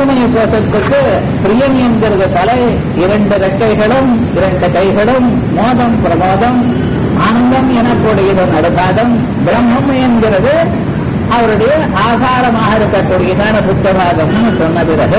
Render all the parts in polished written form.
ஆனந்தமய கோஷத்துக்கு பிரியம் என்கிறது தலை, 2 ரெக்கைகளும் 2 கைகளும், மோதம் பிரமோதம், ஆனந்தம் எனக்கூடியது நடுபாதம், பிரம்மம் என்கிறது அவருடைய ஆகாரமாக இருக்கக்கூடியதான புத்தவாதம்னு சொன்ன பிறகு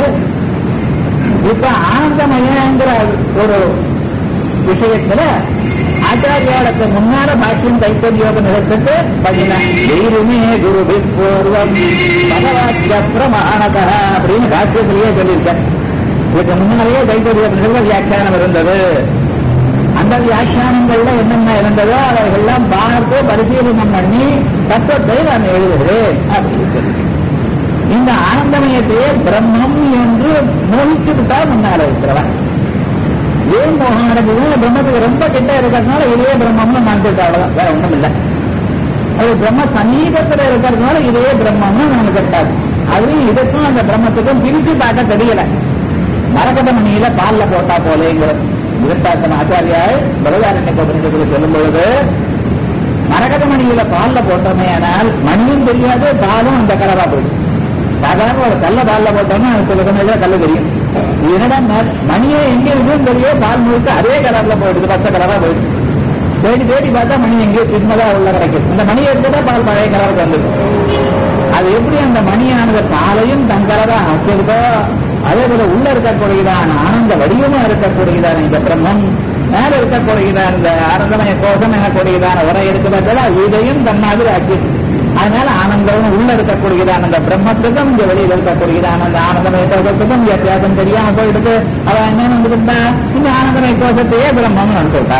இப்ப ஆனந்தமயங்கிற ஒரு விஷயத்துல ஆச்சாரியாளுக்கு முன்னால பாக்கியம் தைத்தரியோக நிலத்துக்கு பதினே குரு பூர்வம் பகவாத்திய பிரமாணத அப்படின்னு பாக்கியத்திலேயே சொல்லியிருக்க. இதுக்கு முன்னாலேயே தைத்தரியோக நிகழ்வு வியாக்கியானம் இருந்தது. அந்த வியாக்கியானங்கள்ல என்னென்ன இருந்ததோ அவைகள்லாம் பார்த்து பரிசீலனம் பண்ணி தத்துவத்தை நான் எழுதுகிறேன் அப்படின்னு. இந்த ஆனந்தமயத்தையே பிரம்மம் என்று மோகிச்சு விட்டா முன்னால இருக்கிறவன் ஏன் மோகம் நடக்குது? பிரம்மத்துக்கு ரொம்ப கிட்ட இருக்கிறதுனால இதே பிரம்மம்னு நினைச்சிட்டு அவ்வளவுதான், வேற ஒண்ணும் இல்லை. அது பிரம்ம சமீபத்தில் இருக்கிறதுனால இதே பிரம்மம்னு நமக்கு கட்டாது. அதுலயும் இதுக்கும் அந்த பிரம்மத்துக்கும் பிரித்து பார்க்க தெரியல. மரகதமணியில பால்ல போட்டா போலேங்கிற விருத்தாசன ஆச்சாரியாய் பகவாரண்ய உபநிஷத்துல சொல்லும் பொழுது, மரகதமணியில பால்ல போட்டோமே ஆனால் மணியும் தெரியாது, பாலும் அந்த கலரா போயிடும். சாதாரண ஒரு கல்ல பால்ல போட்டோம்னா அது சில சமயம் கல்லு தெரியும். என்னடா மணியே எங்க இருக்குன்னு தெரியும், பால் முழுக்க அதே கலர்ல போயிடுது, பச்சை கலரா போயிடுது. தேடி தேடி பார்த்தா மணி எங்கேயோ சின்னதா உள்ள கிடைக்கும். இந்த மணியை எடுத்துட்டா பால் பழைய கலருக்கு வந்துடும். அது எப்படி அந்த மணியானது பாலையும் தன் கலரா ஆக்கியிருக்கோ, அதே போல உள்ள இருக்கக்கூடியதான ஆனந்த வடிவமா இருக்கக்கூடியதான இந்த பிரம்மம், மேல இருக்கக்கூடியதான இந்த ஆனந்தமய கோஷம் எனக்கூடியதான உரை இருக்கிறதா இதையும் தன் மாதிரி ஆக்கி, அதனால ஆனந்தம் உள்ள இருக்கக்கூடியதான அந்த பிரம்மத்துக்கும் இங்க வெளியில் இருக்கக்கூடியதான அந்த ஆனந்தமய கோஷத்துக்கும் வித்தியாசம் தெரியாம போயிடுது. அவன் என்ன வந்துட்டா இந்த ஆனந்தமய கோஷத்தையே பிரம்மம் நினைச்சுட்டா.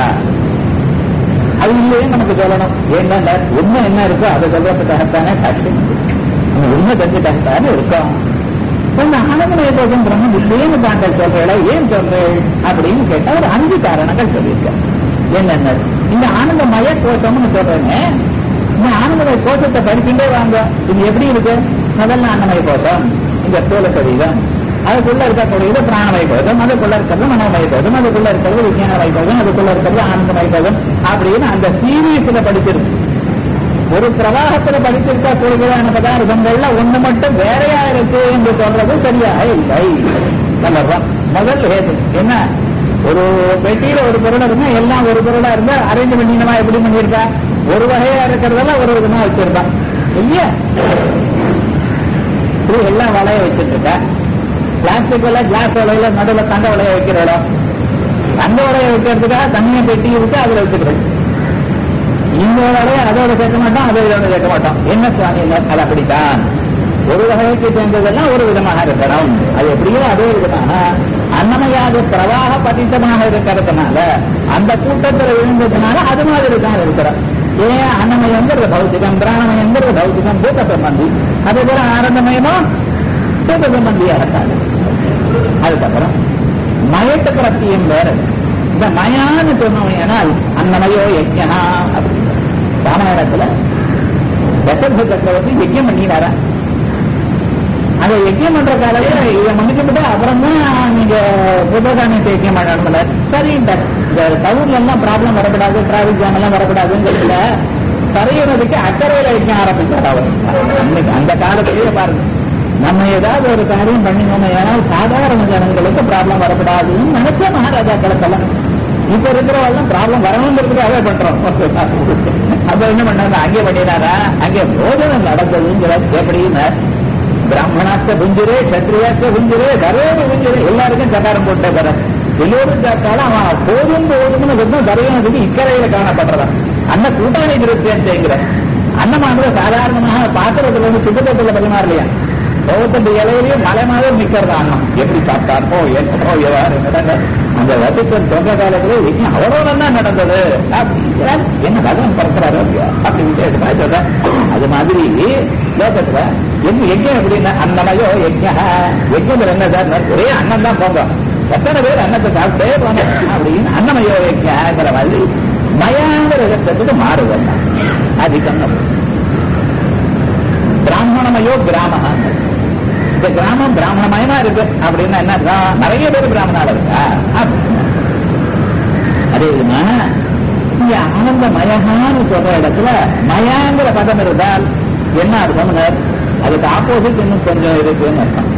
அது இல்லையே நமக்கு சொல்லணும். ஏன்னா உண்மை என்ன இருக்கோ அதை சொல்றதுக்காகத்தானே சாட்சி, உண்மை தெரிஞ்சுட்டாகத்தானே இருக்கும். இந்த ஆனந்தமய கோஷம் பிரம்மம் இல்லையேன்னு தாங்கள் சொல்றீங்களா, ஏன் சொல்றேன் அப்படின்னு கேட்டா ஒரு 5 காரணங்கள் சொல்லியிருக்கேன். என்னென்ன இந்த ஆனந்தமய கோஷம்னு சொல்றேன்னு, இந்த ஆனந்தமய கோஷத்தை படிச்சுட்டே வாங்க. இது எப்படி இருக்கு? முதல்ல ஆனந்தமய கோஷம் இந்த ஸ்தூல சரீரம், அதுக்குள்ள இருக்கக்கூடியது பிராணமய கோஷம், அதுக்குள்ள இருக்கிறது மனோமய கோஷம், அதுக்குள்ள இருக்கிறது விஞ்ஞானமய கோஷம், அதுக்குள்ள இருக்கிறது ஆனந்தமய கோஷம் அப்படின்னு அந்த சீரியஸ்ல படிச்சிருக்கு. ஒரு பிரவாகத்துல படிச்சிருக்க கூடியதான பதார்த்தங்கள்ல ஒண்ணு மட்டும் வேறையா இருக்கு என்று சொல்றது சரியா இல்லை. முதல் ஹேது என்ன? ஒரு பெட்டியில ஒரு பொருள் இருந்தா எல்லாம் ஒரு பொருளா இருந்தா அரேஞ்ச் பண்ணினமா எப்படி பண்ணிருக்கா? ஒரு வகையா இருக்கிறதெல்லாம் ஒரு விதமா வச்சிருக்கா இல்லையா? எல்லாம் வளைய வச்சிட்டு இருக்கா. பிளாஸ்டிக் வலை, கிளாஸ் வலையில நடுவில் தங்க வலைய வைக்கிற இடம், தங்க வலைய வைக்கிறதுக்காக தனியா பெட்டி இருக்கு, அதுல வச்சுக்கிறது. இந்த வலைய அதோட சேர்க்க மாட்டோம், அதோட சேர்க்க மாட்டோம். என்ன சுவாமி? அது அப்படித்தான். ஒரு வகைக்கு சேர்ந்ததெல்லாம் ஒரு விதமாக இருக்கணும். அது எப்படியோ அதே விதமாக அன்னமயாக பிரவாக பதித்தமாக இருக்கிறதுனால, அந்த கூட்டத்தில் விழுந்ததுனால அது மாதிரி தான் இருக்கிறோம். ஏன் அன்னமயங்கிறது பௌத்திகம், பிராணமயங்கிறது பௌத்திகம், பூத்த சம்பந்தி. அதே போல ஆனந்தமயமோ பூத்த சம்பந்தியா இருக்காது. அதுக்கப்புறம் மயட்டு பிரத்தியம் வேற. இந்த மயான்னு சொன்னோம்னால் அன்னமயோ யஜ்ஞா அப்படின்னு ராமாயணத்துல தசரத சக்கரவர்த்தி யஜ்ஞம் பண்ணினாரா? அந்த யஜ்ஞம் பண்ற காலையில இதை மன்னிச்சுட்டு அப்புறம் தான் நீங்க புத்தகாமியத்தை யஜ்ஞம் பண்ணணும்ல. சரி, இந்த டவுன்ல எல்லாம் ப்ராப்ளம் வரக்கூடாது, டிராபிக் ஜாம் எல்லாம் வரக்கூடாதுன்னு தரையிறதுக்கு அக்கறையில யஜ்ஞம் ஆரம்பிச்சார் அவர். அந்த காலத்திலேயே பாருங்க, நம்ம ஏதாவது ஒரு காரியம் பண்ணினோம் ஏனால் சாதாரண ஜனங்களுக்கு ப்ராப்ளம் வரக்கூடாதுன்னு நினைச்ச மகாராஜாக்களுக்கெல்லாம். இப்ப இருக்கிறவெல்லாம் ப்ராப்ளம் வரணுங்கிறதுக்காகவே பண்றோம். அப்ப என்ன பண்ணாங்க? அங்கே பண்ணினாரா? அங்கே போதனம் நடந்ததுங்கிற எப்படின்னு பிராமணாச்ச புஞ்சிரே, கத்திரியாச்ச புஞ்சிரே, கரோடு புஞ்சிரே, எல்லாருக்கும் சகாரம் போட்டே வர. எல்லோரும் சாப்பிட்டாலும் அவன் போதும் போதும்னு சொன்னால் தரையினதுக்கு இக்கரையில காணப்படுறதான். அந்த கூட்டாளி திருப்தியங்கிற அன்னமானது சாதாரணமாக பாத்திரத்துல வந்து சுத்தத்துல பரிமாறலையா? சோகத்து இலையிலையும் மலை மாதிரி நிக்கிறதா அண்ணம். எப்படி சாப்பிட்டாரோ என்னோ எவ்வாறு நடந்த அந்த வசிப்பன் தொங்க காலத்திலே யஜ்ஞம் அவ்வளவு தான் நடந்தது. என்ன பகவான் பறக்கிறாரோ அப்படின்னு சொல்ற. அது மாதிரி லோகத்துல என்ன யஜ்ஞம் எப்படின்னா அன்னமயோ யஜ்ஞா. யஜ்ஞம் என்ன சார்? ஒரே அன்னம் தான் போங்க, எத்தனை பேர் அன்னத்தை சாப்பிட்டே போங்க அப்படின்னு அன்னமயோ யஜ்ஞாங்கிற மாதிரி மயாங்கிற இடத்துக்கு மாறுதல் அதிகம். பிராமணமயோ கிராம. இந்த கிராமம் பிராமணமயமா இருக்கு அப்படின்னா என்ன? நிறைய பேர் பிராமணால இருக்கா? அதே விதமா இங்க ஆனந்த மயகான்னு சொல்ற இடத்துல மயாங்கிற பதம் இருந்தால் என்ன அர்த்தம்? அதுக்கு ஆப்போசிட் இன்னும் கொஞ்சம் இருக்குன்னு அர்த்தம்.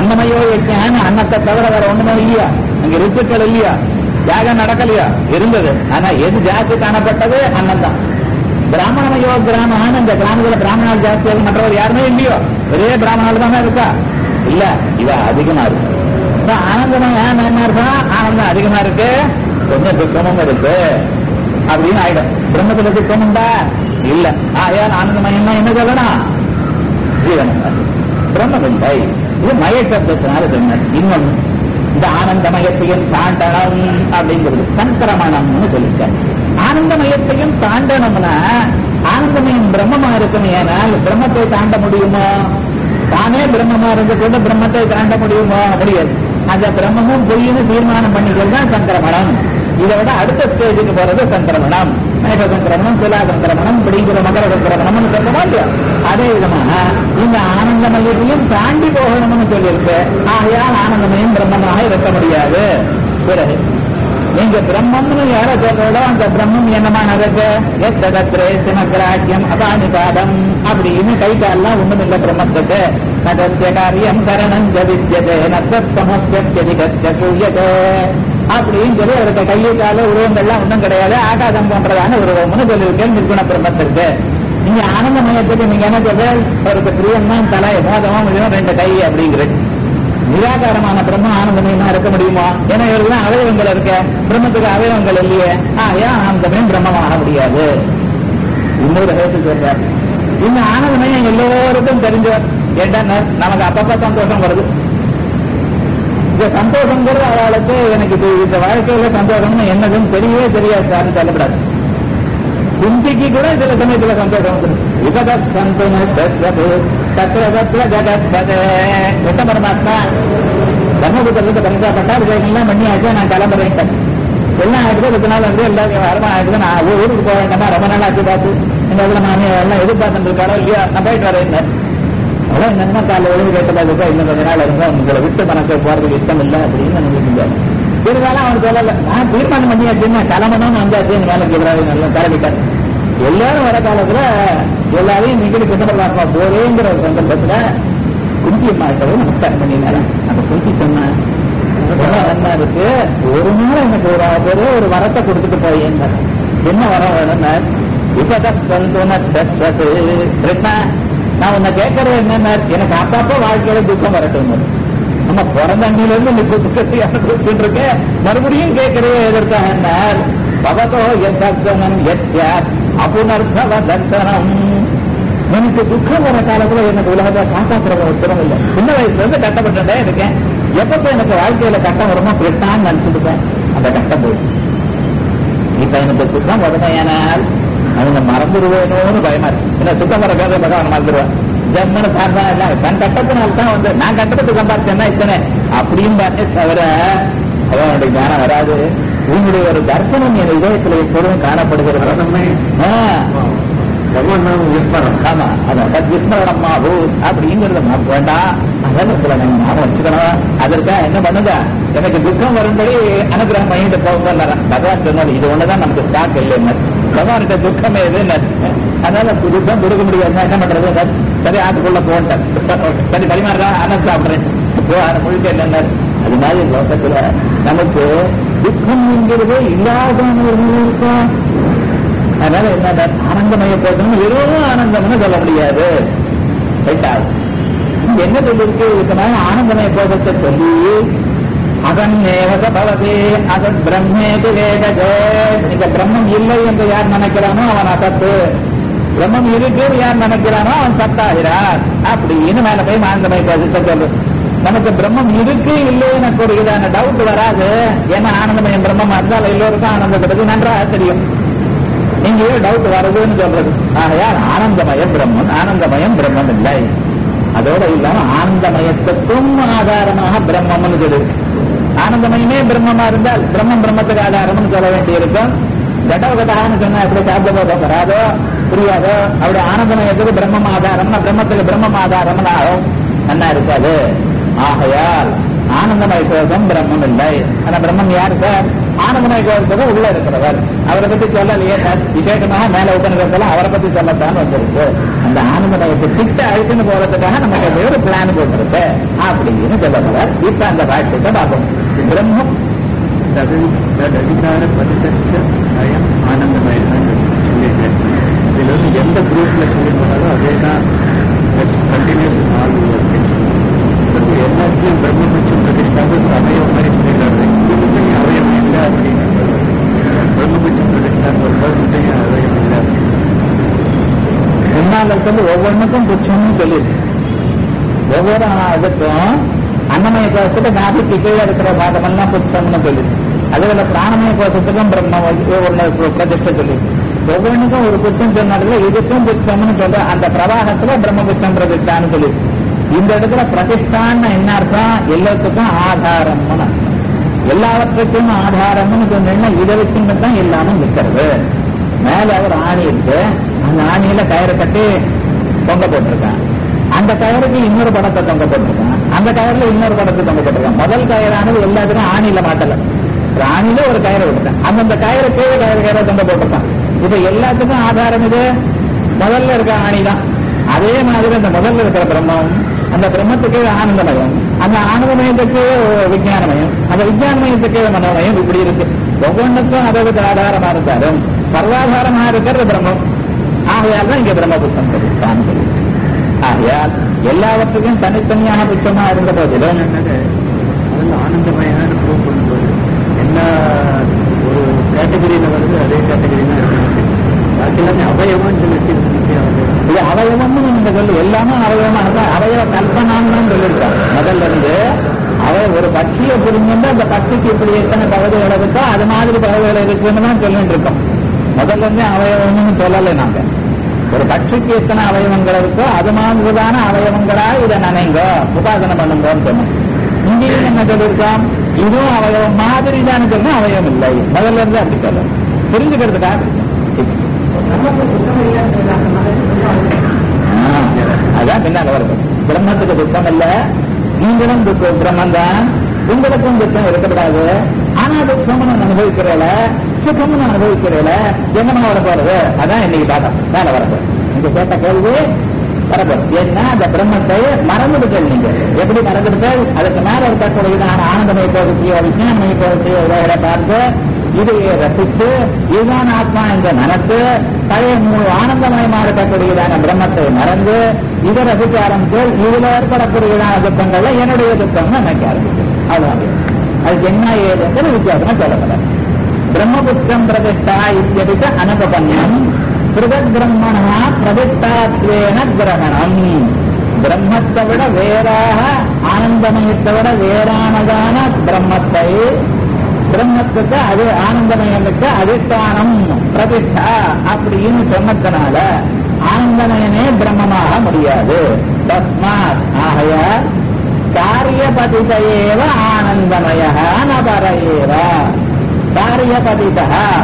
அன்னமயோ யஜ்ஞான அன்னத்தை தவிர வேற ஒண்ணுமே இல்லையா? அங்க ரித்துக்கள் இல்லையா? யாகம் நடக்கலையா? இருந்தது. ஆனா எது ஜாஸ்தி காணப்பட்டது? அன்னம் தான். பிராமணமயோ கிராமமான இந்த கிராமத்துல பிராமணால் ஜாஸ்தியாக மற்றவர் யாருமே இல்லையோ? ஒரே பிராமணால் தானே இருக்கா? இல்ல, இவ அதிகமா இருக்கு. ஆனந்தமயம் என்ன இருக்கா? ஆனந்தம் அதிகமா இருக்கு, கொஞ்சம் துக்கமும் இருக்கு அப்படின்னு ஆயிடும். பிரம்மத்துல துக்கமுண்டா? இல்ல. ஆயால் ஆனந்தமயம்னா என்ன சொல்லணும்? ஜீவனம் பிரம்மமில்லை. இது மய சப்தத்தினால சொன்ன. இன்னொன்னு, இந்த ஆனந்தமயத்தையும் தாண்டனம் அப்படிங்கிறது சங்கிரமணம்னு சொல்லிட்டார். ஆனந்தமயத்தையும் தாண்டனம்னா ஆனந்தமயம் பிரம்மமா இருக்கும். ஏனால் பிரம்மத்தை தாண்ட முடியுமோ? தானே பிரம்மமா இருந்து கொண்டு பிரம்மத்தை தாண்ட முடியுமோ? முடியாது. அந்த பிரம்மமும் பொய்னு தீர்மானம் பண்ணிக்கிறது தான் சங்கிரமணம். இதை விட அடுத்த ஸ்டேஜுக்கு போறது சங்கிரமணம். மேக சங்கிரமணம், துலா சங்கிரமணம், இப்படிங்கிற மகர சங்கிரமணம்னு சொல்லமா இல்லையா? அதே விதமாக இந்த ஆனந்தமயத்தையும் தாண்டி போகணும்னு சொல்லியிருக்கு. ஆகையால் ஆனந்தமயம் பிரம்மமாக இருக்க முடியாது. பிறகு நீங்க பிரம்மம்னு யார சொல்றதோ அந்த பிரம்மம் என்னமானது? எத்தகத்திரே சிமகிராக்கியம் அபானிபாதம் அப்படின்னு கை காலெல்லாம் ஒண்ணும் இல்லை பிரம்மத்துக்கு. நகத்திய காரியம் கரணம் ஜவித்யதே நத்தமஸ்யதிகூயதே அப்படின்னு சொல்லி அவருக்கு கையை கால உருவங்கள்லாம் ஒன்றும் கிடையாது, ஆகாதம் போன்றதான உருவம்னு சொல்லியிருக்கேன் நிர்குண பிரம்மத்திற்கு. நீங்க ஆனந்தமயத்துக்கு நீங்க என்ன சொல்ற? அவருக்கு பிரியம் தான் தலை, மோதமா முடியும், ரெண்டு கை அப்படிங்கிறது. நிராகாரமான பிரம்மம் ஆனந்தமயமா இருக்க முடியுமா? ஏன்னா இவருக்குதான் அவயவங்கள் இருக்க, பிரம்மத்துக்கு அவயவங்கள் இல்லையே. ஏன் ஆனந்தமயம் பிரம்மமாக முடியாது? இன்னொரு ஹேத்து சொல்றார். இந்த ஆனந்தமயம் எல்லோருக்கும் தெரிஞ்சவர். ஏன்னா நமக்கு அப்பப்ப சந்தோஷம் வருது. இந்த சந்தோஷங்கிறது அவளுக்கு எனக்கு இந்த வாழ்க்கையில சந்தோஷம்னு என்னதுன்னு தெரியவே தெரியாது சார்னு சொல்லப்படாது. குந்திக்கு கூட சில சமயத்துல சந்தோஷம் வந்துடும். விட்ட பரமாத்மா தர்மபுத்திரத்தை பரிசாப்பட்டார், எல்லாம் பண்ணி ஆச்சு, நான் கிளம்புறேன். எல்லாம் ஆயிடுச்சு, 10 நாள் வந்து எல்லாரும் வரமா ஆயிடுச்சு. நான் ஊருக்கு போக வேண்டாமா, ரொம்ப நாள் ஆச்சு பார்த்து இந்த இடத்துல நான் எல்லாம் எதிர்பார்த்துட்டு இருக்காரோ இல்லையா, நான் போயிட்டு வரேன். அவ்வளோ என்னன்னா காலையில் எழுதி கேட்டதா இன்னும் கொஞ்ச நாள் இருந்தா உங்களை விட்டு மனசை போறதுக்கு இஷ்டம் இல்லை அப்படின்னு நினைச்சிருந்தாரு. இருந்தாலும் அவன் சொல்லல, நான் தீர்மானம் பண்ணியாச்சுன்னா கிளம்பணும்னு வந்தாச்சு மேலே கேட்கறாரு. நல்லா கிளம்பிட்டாரு. எல்லாரும் வர காலத்துல எல்லாரையும் நீங்களும் கிருஷ்ணபரமாத்மா போறேங்கிற ஒரு சந்தர்ப்பத்துல குந்தி அம்மாட்டவும் நமஸ்காரம் பண்ணினாரு. அந்த குந்தி சொன்ன என்ன இருக்கு, ஒரு நாள் எனக்கு ஒரு வரத்தை கொடுத்துட்டு போயேன். என்ன வரம் வேணும்னா, கிருஷ்ணா நான் உன்னை கேட்கறது என்னன்னா, எனக்கு அப்பப்போ வாழ்க்கையில துக்கம் வரட்டும். நம்ம பிறந்த அண்ணில இருந்து நீ துக்கத்தை அனுபவிச்சுட்டு இருக்க, மறுபடியும் கேட்கறதே எதற்காக? பவதோ எத்தனம் எத்யா அபுனர்பவ தர்சனம். எனக்கு துக்கம் வர காலத்துல எனக்கு உலகத்தை காப்பாற்றுற உத்தரம் இல்லை. சின்ன வயசுல இருந்து கட்டப்பட்டுட்டே இருக்கேன். எப்பப்ப எனக்கு வாழ்க்கையில கட்டம் வருமோ கிருஷ்ணான்னு நினைச்சுட்டுப்பேன். அந்த கட்டம் போயிடும். இப்ப எனக்கு துக்கம் வருமையானால் அவங்க மறந்துடுவேணும்னு பயமா இருக்கு. ஏன்னா சுத்தம் வர காலத்துல பகவான் மறந்துடுவேன். ஜம்மனு சார்ந்தா இல்ல, தன் கட்டத்தினால்தான் வந்து நான் கட்டத்துக்கு சம்பாதிச்சேன்னா இத்தனை அப்படின்னு பார்த்தே தவிர அவனுடைய ஞானம் வராது. உங்களுடைய ஒரு தர்சனம் என் இதயத்துல எப்பொழுதும் காணப்படுகிறது. ஆமா, அதான் விஸ்மரணமாகு அப்படிங்கிறத வேண்டாம். அதெல்லாம் சில நம்ம ஞாபகம் வச்சுக்கணும். அதற்காக என்ன பண்ணுங்க, எனக்கு துக்கம் வரும்படி அனுகிரகம் பண்ணிட்டு போங்க. பகவான் சொன்னாரு, இது ஒண்ணுதான் நமக்கு ஸ்டாக் இல்லைன்னு. பகவான்கிட்ட துக்கம் எதுன்னு, அதனால துக்கம் கொடுக்க முடியாது. என்ன பண்றது? சரி, ஆட்டுக்குள்ள போன்ட்டேன். சரி பரிமாறா, அனல் சாப்பிடுறேன். முழுக்க என்னென்ன அது மாதிரி லோகத்துல நமக்கு துக்கம் என்கிறது இல்லாத இருக்கும். அதனால என்ன, ஆனந்தமய போகணும், வெறும் ஆனந்தம்னு சொல்ல முடியாது. என்ன சொல்லிருக்கு? இதனால ஆனந்தமய போகத்தை சொல்லி அதன் ஏவத பவதே அதன் பிரம்மேது வேதஜே. இந்த பிரம்மம் இல்லை என்று யார் நினைக்கிறானோ அவன் அசத்து, பிரம்மம் இருக்கு யார் நினைக்கிறானோ அவன் சத்தாகிறார் அப்படின்னு மேல போய் ஆனந்தமய போகத்தை சொல்லு. நமக்கு பிரம்மம் இருக்கு இல்லை எனக்கு ஒரு இதான டவுட் வராது. ஏன்னா ஆனந்தமயம் பிரம்மமா இருந்தால் எல்லோருக்கும் ஆனந்தப்படுது நன்றாக தெரியும். நீங்க டவுட் வருதுன்னு சொல்றது. ஆகையால் ஆனந்தமயம் பிரம்மன், ஆனந்தமயம் பிரம்மம் இல்லை. அதோட இல்லாம ஆனந்தமயத்துக்கும் ஆதாரமாக பிரம்மம்னு சொல்லுது. ஆனந்தமயமே பிரம்மமா இருந்தால் பிரம்மம் பிரம்மத்துக்கு ஆதாரம்னு சொல்ல வேண்டியிருக்கும். கடவுகதான்னு சொன்னா எப்படி சாப்பிட வராதோ புரியாதோ, அப்படி ஆனந்தமயத்துக்கு பிரம்மம் ஆதாரம்னா பிரம்மத்துக்கு பிரம்மம் ஆதாரம்னு ஆகும். நல்லா இருக்காது. ஆகையால் ஆனந்தமய கோஷம் பிரம்மம் இல்லை. ஆனா பிரம்மம் யார் சார்? ஆனந்தமய கோஷத்துக்கு உள்ள இருக்கிறவர். அவரை பத்தி சொல்லலையே விசேஷமாக மேல உட்காந்துக்கிறதுல அவரை பத்தி சொல்லத்தான் வந்திருக்கு. அந்த ஆனந்தமயத்தை திட்ட அழுத்துன்னு போறதுக்காக நமக்கு ஒரு பிளான் போட்டிருக்கு அப்படின்னு சொல்லப்படுறார். இப்ப அந்த பாஷ்யத்தை பார்ப்போம். பிரம்மம் அதிகார பதித்தற்ற பயம் ஆனந்தமயம் சொல்லியிருக்கேன். இதுல வந்து எந்த குரூப்ல சொல்லியிருந்தாலும் அதே தான் கண்டினியூஸ் ஆள் வந்து எல்லாத்தையும் பிரம்மபட்சம் பிரதிஷ்டாக அவயம் மாதிரி சொல்லிடுறாரு. இதுலையும் அவயம் இல்லை அப்படின்னு பிரம்மபட்சம் பிரதிஷ்டாக வரும்போது இதுலையும் அவயம் இல்லை. முன்னால சொல்லி ஒவ்வொன்றுக்கும் புட்சம்னு சொல்லியிருக்கு. ஒவ்வொரு இதுக்கும் அன்னமய கோஷத்துக்கு நாபிக்கு கீழே இருக்கிற பாகமெல்லாம் புட்சம்னு சொல்லியிருக்கு. அதுல பிராணமய கோஷத்துக்கும் பிரம்ம ஒன்று பிரதிஷ்டை சொல்லியிருக்கு. ஒவ்வொன்றுக்கும் ஒரு புத்தம் சொன்னால இதுக்கும் புத்தம்னு சொல்ற அந்த பிரவாகத்துல பிரம்மபுத்தம் பிரதிஷ்டான்னு சொல்லியிருக்கு. இந்த இடத்துல பிரதிஷ்டான்னு என்ன அர்த்தம்? எல்லாத்துக்கும் ஆதாரம்னு, எல்லாவற்றுக்கும் ஆதாரம்னு சொன்னீங்கன்னா இதை வச்சுன்னு தான் எல்லாமும் நிற்கிறது. மேல ஒரு ஆணி இருக்கு, அந்த ஆணியில கயிறு கட்டி தொங்க போட்டிருக்கான். அந்த கயிறுக்கு இன்னொரு படத்தை தொங்க போட்டிருக்கான். அந்த கயிறுல இன்னொரு படத்தை தொங்க போட்டிருக்கான். முதல் கயிறானது எல்லாத்துக்கும் ஆணியில மாட்டல, ஆணியில ஒரு கயிறு விட்டுருக்கான். அந்தந்த கயிறு கீழே கயிறை தொங்க போட்டிருக்கான். இப்ப எல்லாத்துக்கும் ஆதாரம் இது முதல்ல இருக்க ஆணிதான். அதே மாதிரி அந்த முதல்ல இருக்கிற பிரம்மம், அந்த பிரம்மத்துக்கு ஆனந்தமயம், அந்த ஆனந்தமயத்துக்கு விஞ்ஞானமயம், அந்த விஞ்ஞானமயத்துக்கு மனோமயம், இப்படி இருக்கு. ஒவ்வொன்றுக்கும் அதற்கு ஆதாரமா இருந்தாலும் சர்வாதாரமா இருக்கிறது பிரம்மம். ஆகையால் தான் இங்க பிரம்மபுத்தம் பிரதிஷ்டான் சொல்லி. ஆகையால் எல்லாவற்றுக்கும் தனித்தனியான புத்தமா இருந்த போதிலும் அதில் ஆனந்தமயான ப்ரூவ் பண்ணும்போது எல்லா ஒரு கேட்டகரியில வருது, அதே கேட்டகரியில இருக்கு. பாக்கி எல்லாமே அவயவம்னு சொல்லிட்டு இது அவயவம்னு நீங்க சொல்லு, எல்லாமே அவயவமா இருந்தா அவயவ கல்பனான்னு சொல்லியிருக்காங்க. முதல்ல இருந்து ஒரு பட்சியை புரிஞ்சுட்டு அந்த பட்சிக்கு இப்படி எத்தனை பகுதிகள் இருக்கோ அது மாதிரி பகுதிகள் இருக்குன்னு தான் சொல்லிட்டு இருக்கோம். முதல்ல இருந்தே அவயவம்னு சொல்லலை நாங்க. ஒரு பட்சிக்கு எத்தனை அவயவங்கள் இருக்கோ அது மாதிரிதான அவயவங்களா இதை நினைங்கோ உபாசனை பண்ணுங்கன்னு சொன்னோம். இங்கேயும் என்ன சொல்லியிருக்கோம்? இதுவும் அவயவம் மாதிரி தான் சொன்னா அவயவம் இல்லை. முதல்ல இருந்து அப்படி சொல்ல புரிஞ்சுக்கிறதுக்காக அதான் பின்னால வருது. பிரம்மத்துக்கு துக்கம் இல்ல, நீங்களும் துக்கம் பிரம்மன் தான், உங்களுக்கும் துக்கம் இருக்கக்கூடாது. ஆனா துக்கம்னு அனுபவிக்கிறேல, சுகம்னு அனுபவிக்கிறேல, என்னமா வர போறது? அதான் இன்னைக்கு பார்த்தோம். மேல வரப்போ நீங்க கேட்ட கேள்வி வரப்போ என்ன, அந்த பிரம்மத்தை மறந்துடுங்கள். நீங்க எப்படி மறந்துடுங்கள்? அதுக்கு மேல இருக்கக்கூடியதான ஆனந்தமய கோபத்தையோ விஞ்ஞானமய கோபத்தையோ இவைகளை பார்த்து இதையே ரசித்து இதுதான் ஆத்மா என்ற நினைத்து பழைய ஆனந்தமயமா இருக்கக்கூடியதான பிரம்மத்தை மறந்து இதை ரசிக்க ஆரம்பித்து இதுல ஏற்படக்கூடியதான துக்கங்கள்ல என்னுடைய துக்கம்னு நினைக்க ஆரம்பிச்சு. அவ்வளவு அதுக்கு என்ன ஏதுங்கிற வித்தியாசமா சொல்லப்பட பிரம்மபுத்திரம் பிரதிஷ்டா இத்தியதிக அனுபவன்யம் பிருதக் பிரம்மணா பிரதிஷ்டாத்வேன கிரகணம். பிரம்மத்தை விட வேறாக ஆனந்தமயத்தை விட வேறானதான பிரம்மத்தை, பிரம்மத்துக்கு அது ஆனந்தமயனுக்கு அதிஷ்டானம் பிரதிஷ்டா அப்படின்னு சொன்னதுனால ஆனந்தமயனே பிரம்மமாக முடியாது. தஸ்மாத் ஆகைய காரியபதிதேவ ஆனந்தமய நபரேவ. காரியபதித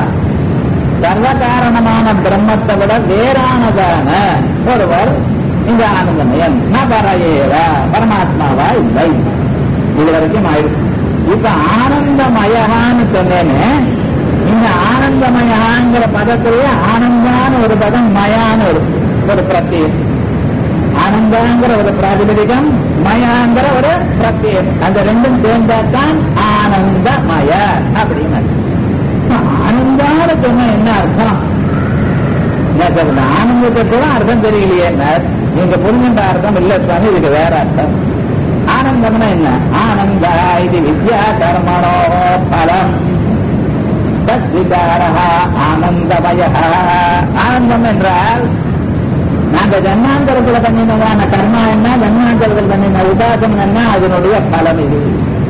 சர்வகாரணமான பிரம்மத்தை விட வேறானதான ஒருவர் இந்த ஆனந்தமயன் நபரேவ பரமாத்மாவா இல்லை. இதுவரைக்கும் ஆயிடுச்சு. இப்ப ஆனந்தமயான்னு சொன்னேன்னு, இந்த ஆனந்தமயாங்கிற பதத்திலேயே ஆனந்தான ஒரு பதம், மயான்னு ஒரு பிரத்யம். ஆனந்தாங்கிற ஒரு பிராதிபதிகம், மயாங்கிற ஒரு பிரத்யம். அந்த ரெண்டும் சேர்ந்தாத்தான் ஆனந்தமய அப்படின்னு. ஆனந்தான சொன்ன என்ன அர்த்தம்? ஆனந்தத்தை கூட அர்த்தம் தெரியலையே, நீங்க புரிஞ்சுட்ட அர்த்தம் இல்ல சுவாமி, இதுக்கு வேற அர்த்தம். ஆனந்தம்னா என்ன? ஆனந்த இது வித்யா கர்மணோ பலம் தத்விகார ஆனந்தமய. ஆனந்தம் என்றால் நாங்க ஜன்மாந்தரத்துல பண்ணினதான கர்மா என்ன, ஜன்மாந்தரத்தில் பண்ணின உபாசனம் என்ன, அதனுடைய பலம் இது.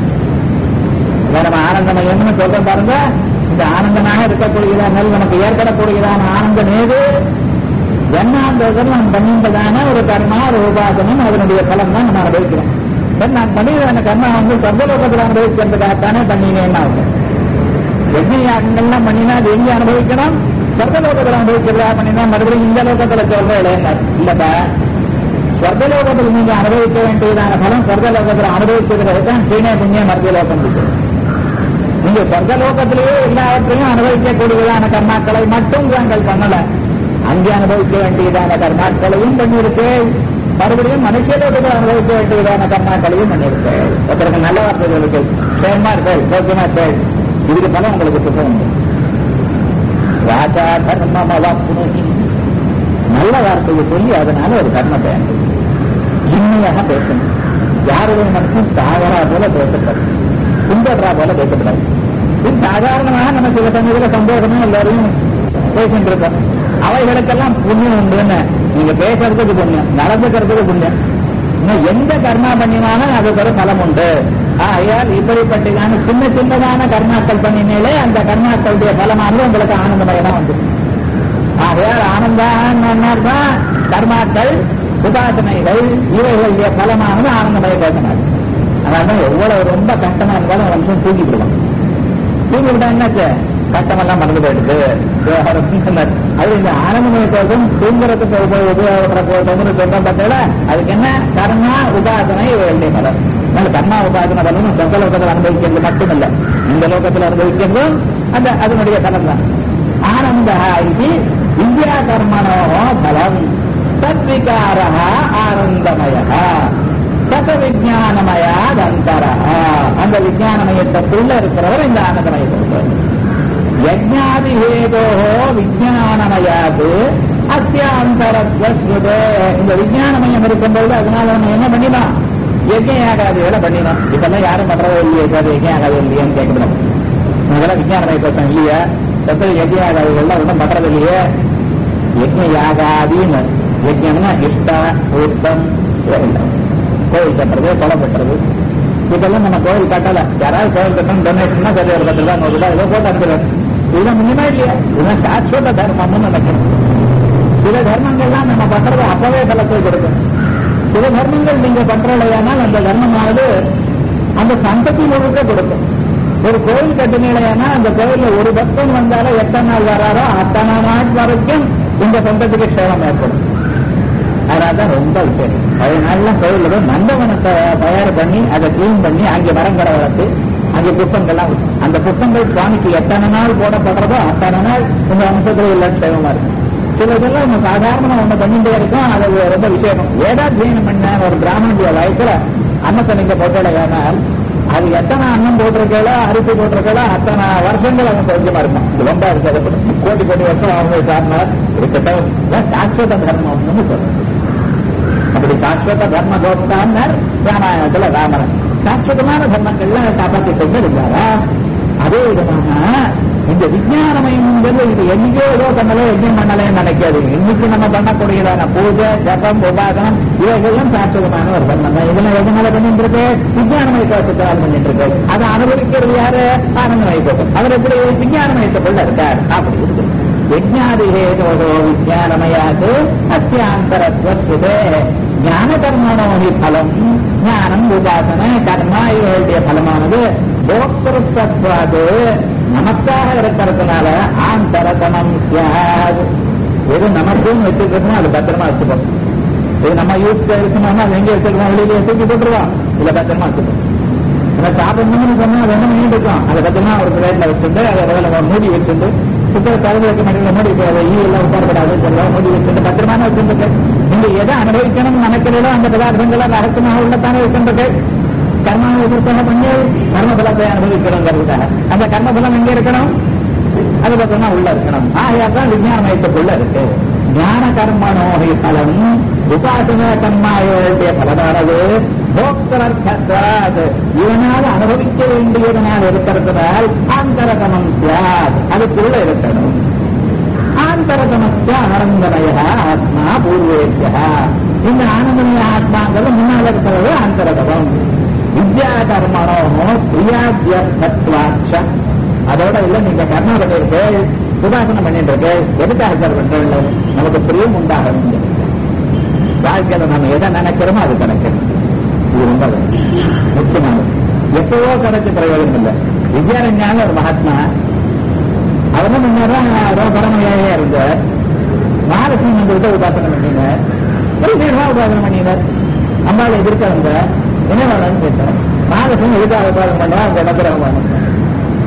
நம்ம ஆனந்தமயம்னு சொல்ற பாருங்க. இந்த ஆனந்தமாக இருக்கக்கூடியதான நமக்கு ஏற்படக்கூடியதான ஆனந்தம் ஏது? ஜன்மாந்தரத்தில் நாம் பண்ணின்றதான ஒரு கர்மா, ஒரு உபாசனம், அதனுடைய பலம் தான் நம்ம அனுபவிக்கிறோம். நான் பண்ணின கர்மா வந்து சொர்க்கலோகத்தில் அனுபவிக்கிறதுக்காகத்தானே பண்ணினேன்னா யஜ்ஞயாகங்கள்லாம் பண்ணினா அது எங்கே அனுபவிக்கணும்? சொர்க்கலோகத்தில் அனுபவிக்கிறதா பண்ணினா மறுபடியும் இந்த லோகத்தில் சொல்றேன் இல்லப்பா. சொர்க்கலோகத்தில் நீங்க அனுபவிக்க வேண்டியதான பலம் சொர்க்கலோகத்தில் அனுபவிக்கிறதுக்கு தான் கீழே புண்ணிய மத்திய லோகம் இருக்கு. நீங்க சொர்க்கலோகத்திலேயே எல்லாவற்றையும் அனுபவிக்கக்கூடியதான கர்மாக்களை மட்டும் தாங்கள் பண்ணல, அங்கே அனுபவிக்க வேண்டியதான கர்மாக்களையும் பண்ணிருக்கு, மறுபடியும் மனுஷர்களுக்கு அனுபவிக்க வேண்டியதான கர்மாக்களையும் பண்ணிருக்கு. ஒருத்தருக்கு நல்ல வார்த்தைகளுக்கு சேமா இருக்கள், சோக்கியமா இருக்கள், இதுக்கு பலம் உங்களுக்கு சுத்தம் உண்டு. ராஜா தர்மமவா புனகி, நல்ல வார்த்தையை சொல்லி அதனால ஒரு கர்மத்தை இன்மையாக பேசணும். யாருடைய மனசும் தாவரா போல பேசப்படும், பின்பற்றா போல பேசப்படாது. இது சாதாரணமாக நம்ம சில சமயத்துல சந்தோஷமா எல்லாரையும் பேசிட்டு இருக்கோம். அவைகளுக்கெல்லாம் புண்ணியம் உண்டுன்னு நீங்க பேசுறதுக்கு புண்ணியம், நடந்துக்கிறதுக்கு புண்ணியம். இன்னும் எந்த கர்மா பண்ணினாலும் அதுக்கு ஒரு பலம் உண்டு. ஆகையால் இப்படிப்பட்டதான சின்ன சின்னதான கர்மாக்கள் பண்ணினாலே அந்த கர்மாக்களுடைய பலமானது உங்களுக்கு ஆனந்தமயமா வந்து. ஆகையால் ஆனந்தான் கர்மாக்கள் உபாசனைகள் இவைகளுடைய பலமானது ஆனந்தமய பேசினார். அதனால எவ்வளவு ரொம்ப கஷ்டமா இருந்தாலும் அவன் தூக்கி விடுவான். தூக்கி விட்டா என்னாச்சு, கஷ்டமெல்லாம் மறந்து போயிடுது. அது இந்த ஆனந்தமய கோஷம் தூங்குறதுக்கு உபயோகப்படுற சொல்றோம் பார்த்தா அதுக்கு என்ன கர்மா உபாசனை இவைகளுடைய பலம். அதனால கர்மா உபாசனை பலனும் சொந்த லோகத்தில் அனுபவிக்கிறது மட்டுமல்ல, இந்த லோகத்தில் அனுபவிக்கிறதும் அந்த அதனுடைய பலம் தான். ஆனந்த இது வித்யா கர்மனோ பலம், சத்விகார ஆனந்தமய, சத விஜானமயாதந்தர, அந்த விஜயானமயத்துக்குள்ள இருக்கிறவர் இந்த ஆனந்தமயத்தை. யஜ்ஞாதிஹேதோ விஜயானமயாது அத்தியாந்தரஸ்வதே, இந்த விஜயானமயம் இருக்கும்போது அதனால நம்ம என்ன பண்ணிடலாம், யஜ்ஞயாகாதிகளை பண்ணிடலாம். இப்பெல்லாம் யாரும் பண்றதோ இல்லையே சார், யஜ்ஞயாகாது இல்லையான்னு கேட்கணும். இதெல்லாம் விஜயானமய கோஷம் இல்லையா, சத்தல் யஜ்ஞயாகாதிகள்லாம் ஒன்றும் பண்றது இல்லையே. யஜ்ஞயாகாதின்னு யஜ்ஞம்னா இஷ்ட ஊர்த்தம், கோவில் கட்டுறது, கொலை கட்டுறது, இதெல்லாம் நம்ம கோவில் கட்டல. யாராவது கோவில் கட்டணும் டொனேஷன்னா சரி ஒரு 10 ரூபாய் 100 ரூபாய் ஏதோ போட்டு அனுப்பிடுறாரு. இதுதான் முன்னுமே இல்லையா, இதுதான் சாஸ்வத தர்மம்னு நினைக்கணும். சில தர்மங்கள்லாம் நம்ம பண்றது அப்பவே பலத்தை கொடுக்கும். சில தர்மங்கள் நீங்க பண்றலையானால் அந்த தர்மமானது அந்த சந்ததி முழுக்க கொடுக்கும். ஒரு கோவில் கட்டினீங்கன்னா அந்த கோவில்ல ஒரு பக்தன் வந்தாலும் எத்தனை நாள் வராரோ அத்தனை நாள் வரைக்கும் இந்த சந்ததிக்கு க்ஷேமம் ஏற்படும். அதனால்தான் ரொம்ப விஷயம். அதனால கோயில்ல நந்தவனத்தை தயார் பண்ணி அதை கிளீன் பண்ணி அங்கே மரங்களை வளர்த்து அங்கே புஷ்பங்கள்லாம், அந்த புஷ்பங்கள் சுவாமிக்கு எத்தனை நாள் போடப்படுறதோ அத்தனை நாள் உங்க அம்சத்துல எல்லாம் க்ஷேமமா இருக்கும். சில இதெல்லாம் நம்ம சாதாரணமா ஒண்ணு பண்ணிட்டே இருக்கோம், அது ரொம்ப விசேஷம். வேதாத்தியனம் பண்ண ஒரு பிராமணிய வயசுல அன்னத்தை நீங்க போட்டலையானால் அது எத்தனை அன்னம் போட்டிருக்கோ அரிசி போட்டிருக்கோ அத்தனை வருஷங்கள் அவங்க கொஞ்சமா இருக்கும். இது ரொம்ப இருக்கு, கோடி கோடி வருஷம் அவங்க சார்ந்தார் இருக்கட்டும். சாஸ்வத தர்மம்னு சொல்றேன். அப்படி சாஸ்வத தர்ம கோப்தான் ராமாயணத்துல ராமன் சாஸ்வதமான தர்மங்கள்ல காப்பாற்றி கொண்டு இருந்தாரா. அதே விதமாக இந்த விஜயானமயம்ங்கிறது இது என்னைக்கோ ஏதோ பண்ணல எங்கேயும் பண்ணலன்னு நினைக்காது. இன்னைக்கு நம்ம பண்ணக்கூடியதான பூஜை ஜபம் உபாசனம் இவைகள்லாம் சாஸ்வதமான ஒரு தர்மம் தான். இதெல்லாம் எதனால பண்ணிட்டு இருக்கு, விஜயானமய கோஷத்தால் பண்ணிட்டு இருக்கு. அதை அனுபவிக்கிறது யாரு, ஆனந்தமய கோஷம். அவர் எப்படி விஜயானமயத்துக்குள்ள இருக்கார் அப்படி இருக்கு. யஜ்ஞாதிஹேதோ விஜயானமயாது அத்தியாந்தரஸ்வதே ஞான கர்மணோஹி பலம், ஞானம் உபாசனை கர்மா இவருடைய பலமானது போக்திருத்தத்வாது நமக்காக இருக்கிறதுனால ஆந்தரதனம் சியாது. எது நமக்கும் வச்சுக்கணும் அது பத்திரமா வச்சுக்கணும். இது நம்ம யூஸ் இருக்கணும்னா அது எங்க வச்சுக்கணும், வெளியில தூக்கி போட்டுருவோம், இல்ல பத்திரமா வச்சுக்கணும். சாப்பிடணும்னு சொன்னா அது என்ன பண்ணிட்டு இருக்கோம், அதை பத்திரமா ஒரு பிளேட்ல வச்சுட்டு அதை மூடி வச்சுட்டு சுத்தர தகுதி வைக்க மாட்டேங்கிற மூடி எல்லாம் உட்காரப்படாது மூடி வச்சுட்டு பத்திரமான வச்சுட்டு நீங்க எதை அனுபவிக்கணும்னு நினைக்கிறீங்களோ அந்த பதார்த்தங்களை ரகசியமாக உள்ளத்தானே வச்சுட்டு கர்மாவை விற்பனை பண்ணி கர்மபலத்தை அனுபவிக்கணுங்கிறதுக்காக அந்த கர்மபலம் எங்க இருக்கணும், அது பத்திரமா உள்ள இருக்கணும். ஆகையாதான் விஞ்ஞானமயத்துக்குள்ள இருக்கு. ஞான கர்மனோகி பலம் உபாசன கர்மாவுடைய பலதானது போக்தரர்த்தத்வாத் இவனால் அனுபவிக்க வேண்டியதனால் இருக்கிறதுனால் ஆந்தரதமம் சியாத் அதுக்குள்ள இருக்கணும். ஆந்தரதமஸ்ய ஆனந்தமய ஆத்மா பூர்வேத்ய, இந்த ஆனந்தமய ஆத்மாங்கிறது முன்னால் இருக்கிறது ஆந்தரதமம். வித்யா கர்மனோ பிரியாத்யர்த்தத்வாச்ச, அதோட இல்ல நீங்க கர்மா பண்ணிருக்கு உபாசனம் பண்ணிட்டு இருக்கு எதுக்காக சார் பண்றீங்க, நமக்கு பிரியம் உண்டாக வாழ்க்கையில நம்ம எதை நினைக்கிறோமோ அது கிடைக்கணும். இது ரொம்ப முக்கியமானது. எப்பவோ கிடைச்ச பிரயோஜனம் இல்லை. வித்யாரண்யான ஒரு மகாத்மா அவரும் முன்னேறம் பரமையாவே இருந்தார். மகாலட்சுமி மந்திரத்தை உபாசனம் பண்ணினார், ஒரு நேரமா உபாசனம் பண்ணினார். அம்பாவை எதிர்க்க வந்த என்ன வேணும்னு கேட்டார். மகாலட்சுமி எதுக்காக உபாசனம் பண்றா அந்த இடத்துல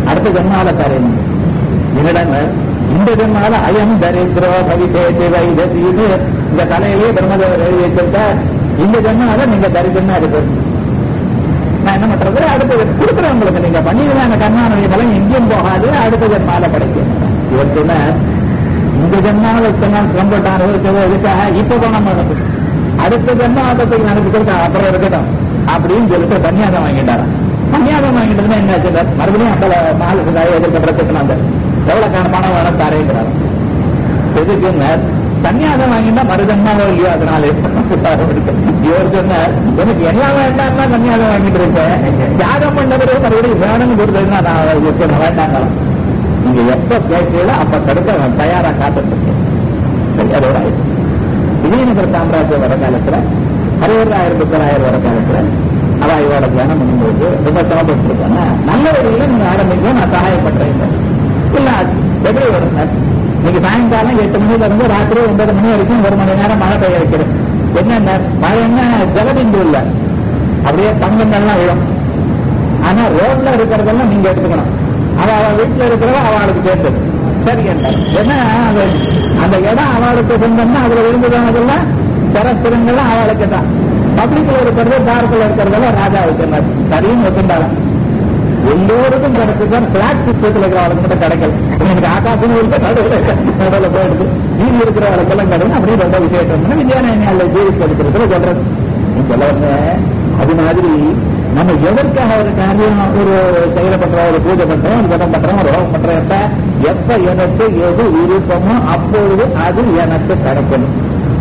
அடுத்த ஜென்மால தரேன் என்னிடம் இந்த ஜென்மால அயம் தரித்திரோ பவிதேதி வைததி இந்த தலையிலேயே பிரம்மதேவர் எழுதி வச்சிருக்கார். இந்த ஜென்மால நீங்க தரித்திரமா இருக்கு. நான் என்ன பண்றது, அடுத்த கொடுக்குறேன் உங்களுக்கு. நீங்க பண்ணிடுவேன் அந்த கர்மானுடைய பலம் எங்கேயும் போகாது, அடுத்த ஜென்மால கிடைக்கும். இவர் சொன்னார் இந்த ஜென்மாவில் கம்பட்டான அனுபவிச்சதோ இதுக்காக இப்ப பணம் பண்ணுது, அடுத்த ஜென்மாவத்தை அனுப்பிச்சு அப்புறம் இருக்கட்டும் அப்படின்னு சொல்லிட்டு கன்னியாதம் வாங்கிட்டாராம். கன்னியாதம் வாங்கிட்டதுன்னா என்ன ஆச்சு, மறுபடியும் அந்த மாலுக்காக எதிர்க்கப்படுறதுக்கு அந்த எவ்வளவு பணம் வேணும் தரேங்கிறார். எதுக்குங்க கன்னியாதம் வாங்கிட்டா மறுஜன்மாவோ இல்லையோ அதனால இவர் சொன்னார் எனக்கு எல்லாம் வேண்டாம்னா கன்னியாதம் வாங்கிட்டு இருக்கேன், தியாகம் பண்ணது மறுபடியும் வேணும்னு கொடுத்ததுன்னா நான் வேண்டாங்க. நீங்க எப்ப கேட்கல அப்ப தடுக்க தயாரா காத்துட்டு இருக்கேன். அதோட விஜயநகர சாம்ராஜ்யம் வர காலத்துல 60,000 வர காலத்துல அவ இவோட தியானம் பண்ணும்போது ரொம்ப சிரமப்பட்டு இருக்காங்க. நல்ல வழியில நீங்க ஆரம்பிக்க நான் சகாயப்படுறேன். இல்ல எப்படி வரும், இன்னைக்கு சாயங்காலம் 8 மணில இருந்து ராத்திரி 9 மணி வரைக்கும் 1 மணி நேரம் மழை பெய்ய வைக்கிறேன். என்ன மழை என்ன ஜலபிந்து இல்ல, அப்படியே தங்கங்கள்லாம் விழும். ஆனா ரோட்ல இருக்கிறதெல்லாம் நீங்க எடுத்துக்கணும். அவள் வீட்டுல இருக்கிறவ அவளுக்கு சேர்த்தது சரி கேட்டார். ஏன்னா அந்த இடம் அவளுக்கு சொந்தம்னா அதுல விரும்புதானதெல்லாம் சரஸ்திரங்கள்லாம் அவளுக்கு தான். பப்ளிக்ல இருக்கிறது பார்க்கல இருக்கிறதெல்லாம் ராஜாவுக்கு என்ன சரியும் ஒத்துண்டாலும் எல்லோருக்கும் கிடைச்சது. பிளாட் சிஸ்டத்தில் இருக்கிறவளுக்கு மட்டும் கிடைக்கல. எனக்கு ஆகாசம் நடுவில் போயிடுது, நீங்க இருக்கிறவளுக்கெல்லாம் கிடைக்கும். அப்படின்னு ரொம்ப விசேஷம் விஜயானல ஜீவிச்சு இருக்கிறது சொல்றது சொல்ல வந்த. அது மாதிரி நம்ம எதற்காக ஒரு காரியம் ஒரு செயலை பண்றோம், ஒரு பூஜை பண்றோம், ஒரு ஜபம் பண்றோம், ஒரு ரோகம் பண்றோம், எப்ப எனக்கு எது விருப்பமோ அப்பொழுது அது எனக்கு கிடைக்கணும்.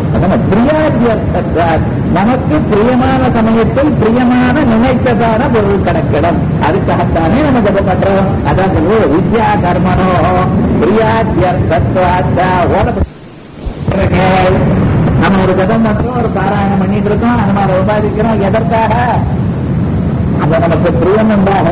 நமக்கு பிரியமான சமயத்தில் பிரியமான நினைத்ததான பொருள் கிடைக்கணும். அதுக்காகத்தானே நம்ம ஜபம் பண்றோம். அதான் சொல்லுவோம் வித்யா கர்மனோ பிரியாத்யா ஓட. நம்ம ஒரு ஜபம் பண்றோம், ஒரு பாராயணம் பண்ணிட்டு இருக்கோம், அது மாதிரி உபாதிக்கிறோம். எதற்காக? அது நமக்கு பிரியம் உண்டாக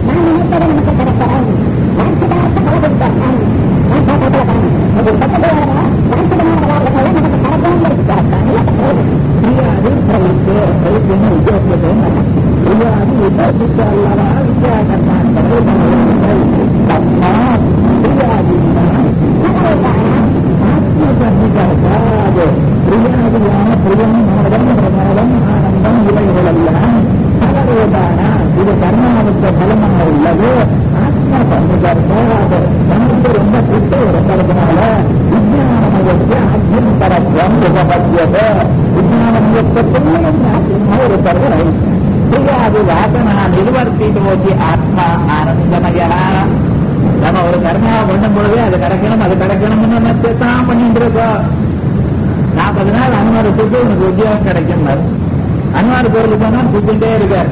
இது கர்மாவுக்கு பலமாக உள்ளது. ஆத்மா பங்குதாது நமக்கு ரொம்ப கிட்ட இருக்கிறதுனால விஜயானமயத்தை அத்தியந்தரத்துவம் உபபத்தியது. விஜயானமயத்துக்குள்ளே ஒரு கருவை செய்யாது. வாசனா நிர்வர்த்தித்து ஆத்மா ஆனந்தமயா. நம்ம ஒரு கர்மாவை பண்ணும் பொழுதே அது கிடைக்கணும், அது கிடைக்கணும்னு தான் பண்ணிட்டு இருக்கோம். 40 நாள் அனுமார் சுட்டு உனக்கு உத்தியோகம் கிடைக்கும். அனுமார் கோயிலுக்கு போனா சுத்திட்டே இருக்கார்.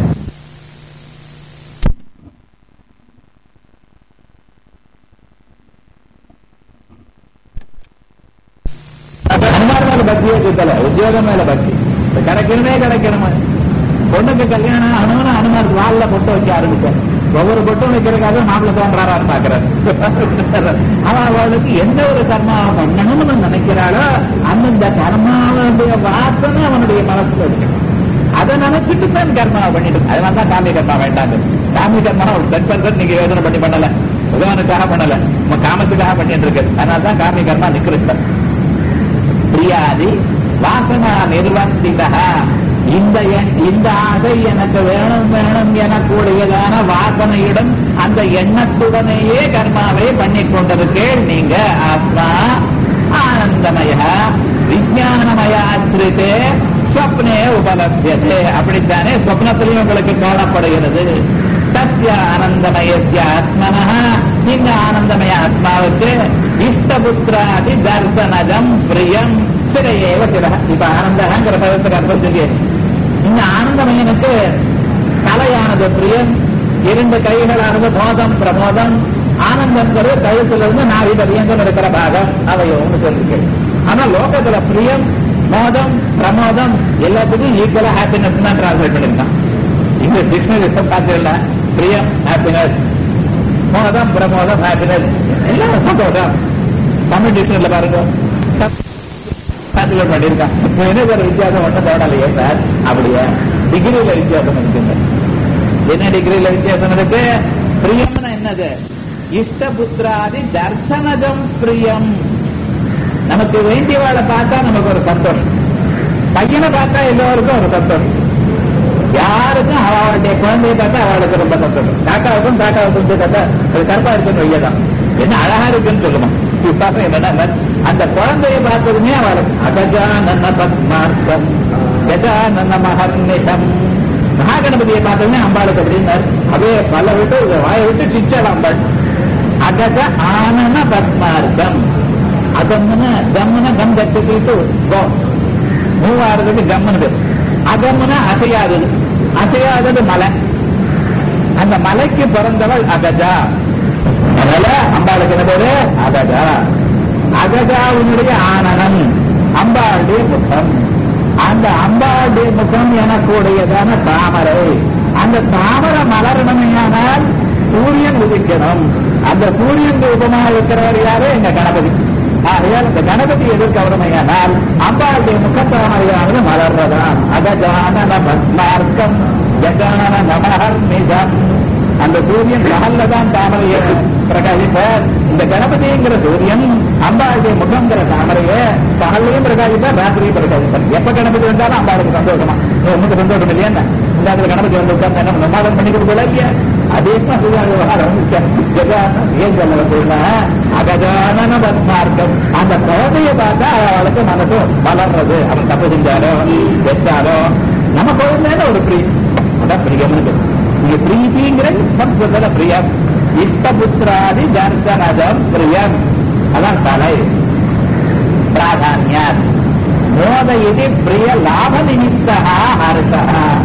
அனுமார் மேல பக்தியே சுத்தல, உத்தியோகம் மேல பக்தி கிடைக்கணுமே கிடைக்கணுமா. பொண்ணுக்கு கல்யாணம் அனுமனா அனுமாருக்கு வால்ல பொட்டு வைக்க ஆரம்பிச்சார். ஒவ்வொரு பொட்டும் வைக்கிறதுக்காக மாப்பிள்ள தோன்றாரான்னு பாக்குறாரு. அவளுக்கு எந்த ஒரு கர்மாவை பண்ணணும்னு நினைக்கிறாளோ அந்தந்த கர்மாவுடைய வாசனை அவனுடைய மனசுல இருக்கணும். அதை நினைச்சிட்டு தான் கர்மாவை பண்ணிட்டு. அதனாலதான் காமி கர்மா வேண்டாம். காமி கர்மா ஒரு 10% நீங்க யோசனை பண்ணி பண்ணல, பகவானுக்காக பண்ணல, நம்ம காமத்துக்காக பண்ணிட்டு இருக்கு. அதனாலதான் காமி கர்மா நிக்கிறது. பிரியாதி வாசனா நிர்வர்த்திதா. இந்த ஆசை எனக்கு வேணும் வேணும் எனக்கூடியதான வாசனையுடன் அந்த எண்ணத்துடனேயே கர்மாவை பண்ணி கொண்டிருக்கேன். நீங்க ஆத்மா ஆனந்தமய விஞ்ஞானமயாஸ்ரிதே ஸ்வப்னே உபலப்யதே. அப்படித்தானே ஸ்வப்னத்திலையும் உங்களுக்கு காணப்படுகிறது. தஸ்ய ஆனந்தமயஸ்ய ஆத்மனः, இந்த ஆனந்தமய ஆத்மாவுக்கு இஷ்டபுத்திராதி தர்சனஜம் பிரியம் சிறையேவ சிற. இப்ப ஆனந்தங்கிற பதத்துக்கு அர்த்தம் சொல்லி இந்த ஆனந்தமயனுக்கு தலையானது பிரியம், 2 கைகளானது மோதம் பிரமோதம். ஆனந்தங்கிறது கழுத்திலிருந்து நாவி பரியங்கள் இருக்கிற பாகம் அவையோன்னு சொல்லிருக்கேன். ஆனா லோகத்துல பிரியம் மோதம் பிரமோதம் எல்லாத்துக்கும் ஈக்குவலா ஹாப்பினஸ் தான் டிரான்ஸ்லேட் பண்ணிருக்கான். இங்க டிக்ஷனரி பார்த்தீங்களா, பிரியம் ஹாப்பினஸ், மோதம் பிரமோதம் ஹாப்பினஸ் எல்லாம் சந்தோஷம். தமிழ் டிக்ஷனரியில பாருங்க பண்ணிருக்கான். என்ன ஒரு வித்தியாசம் ஒன்றும் போடலையே சார். அப்படியே டிகிரியில வித்தியாசம் இருக்குங்க. என்ன டிகிரியில வித்தியாசம் இருக்கு? பிரியம்னா என்ன என்னது? இஷ்டபுத்திராதி தர்சனஜம் பிரியம். நமக்கு வேண்டியவாளை பார்த்தா நமக்கு ஒரு சந்தோஷம், பையனை பார்த்தா எல்லோருக்கும் ஒரு சந்தோஷம், யாருக்கும் அவளுடைய குழந்தையை பார்த்தா அவளுக்கு ரொம்ப சந்தோஷம். காக்காவுக்கும் பார்த்தா அது கருப்பா இருக்குன்னு வையதான், என்ன அழகா இருக்குன்னு சொல்லுவோம். என்னன்னா அந்த குழந்தையை பார்த்ததுமே அவளுக்கு அகஜானன பத்மார்க்கம் கஜானன மகர்நிஷம். மகாகணபதியை பார்த்ததுமே அம்பாளுக்கு அப்படின்னாரு, அப்படியே பல விட்டு வாயை விட்டு சிச்சாள் அம்பாள். அகஜ ஆனன பத்மார்க்கம், அகம்னு கம்முன கம் கட்டுக்கிட்டு மூவாறுறதுக்கு கம்முனது, அகம்னா அசையாதது, அசையாதது மலை. அந்த மலைக்கு பிறந்தவள் அகஜா. அதனால அம்பாளுக்கு என்ன பேரு? அகஜா. அகஜாவினுடைய ஆனனம் அம்பாளுடைய முகம். அந்த அம்பாளுடைய முகம் எனக்கூடியதான தாமரை. அந்த தாமரை மலரணுமையானால் சூரியன் உதிக்கணும். அந்த சூரியன் ரூபமாக இருக்கிறவர் யாரு? எங்க கணபதி. ஆகையால் இந்த கணபதி எதிர்க்கவருமையானால் அம்பாளுடைய முகத்தாமரையானது மலர்றதான். அகஜானன பத்மார்க்கம் கஜானன நமஹர்நிஷம். அந்த சூரியன் பகல்லதான் தாமரையை பிரகாசிப்பார். இந்த கணபதிங்கிற சூரியன் அம்பாளுடைய முகங்கிற தாமரையை பகல்லையும் பிரகாசிப்பார், ராத்திரியும் பிரகாசிப்பார். எப்ப கணபதி வந்தாலும் அம்பாளுக்கு சந்தோஷமா, உங்களுக்கு சந்தோஷம் இல்லையா? இந்த இடத்துல கணபதி வந்து உட்கார்ந்து என்ன பிரமாதம் பண்ணி கொடுக்கல இல்லையா? அதே விவகாரம் ஏன் சொல்ல அகஜானன பத்மார்க்கம். அந்த குழந்தையை பார்த்தா அவளுக்கு மனசு வளர்றது. அவன் தப்பு செஞ்சாலோ வச்சாலோ நம்ம குழந்தைன்னு ஒரு பிரி அதான் பிரியம்னு. இங்க பிரீதிங்கிற சம்ஸ்கிருதத்துல பிரியம். இஷ்டபுத்திராதி தர்சனஜம் பிரியம், அதான் தலை. பிராதான்யா மோத இது பிரிய லாப நிமித்தா ஹர்ஷா.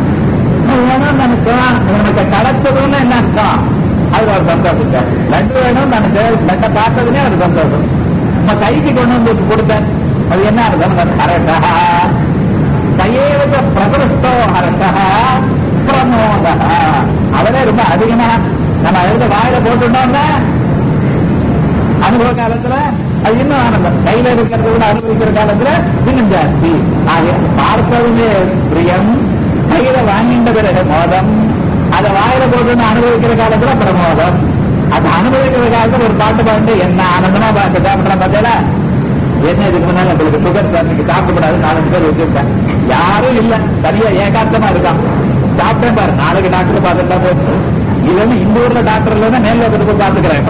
நமக்கு கிடைச்சதுன்னு என்ன அர்த்தம்? அது ஒரு சந்தோஷம். லட்டு வேணும், நமக்கு லட்டை பார்த்ததுன்னே ஒரு சந்தோஷம். நம்ம கைக்கு கொண்டு வந்து கொடுத்தேன், அது என்ன அர்த்தம்? ஹர்ஷா கையேவ பிரகிருஷ்டோ ஹர்ஷா பிரமோத. அவரே ரொம்ப அதிகமா நம்ம எழுத வாயில போட்டுட்டோம்னா அனுபவ காலத்துல அது இன்னும் ஆனந்தம். கையில இருக்கிறத விட அனுபவிக்கிற காலத்துல இன்னும் ஜாஸ்தி. பார்ப்பதுமே பிரியம், கையில வாங்கின்ற பிறகு மோதம், அதை வாயில போட்டு அனுபவிக்கிற காலத்துல பிரமோதம். அது அனுபவிக்கிற காலத்துல ஒரு பாட்டு பாட்டு என்ன ஆனந்தமா பாட்டு சாப்பிடலாம். பார்த்தா என்ன இதுக்கு முன்னால உங்களுக்கு சுகர் சார் நீங்க சாப்பிடக்கூடாது 4 பேர் வச்சிருக்கேன், யாரும் இல்ல, சரியா ஏகாந்தமா இருக்கான். சாப்பிட்டேன் பாரு, நாளைக்கு டாக்டர் பார்த்துட்டா போச்சு. இல்லைன்னு இந்த ஊர்ல டாக்டர் இல்லைன்னா மேலோகத்துக்கு பார்த்துக்கிறேன்.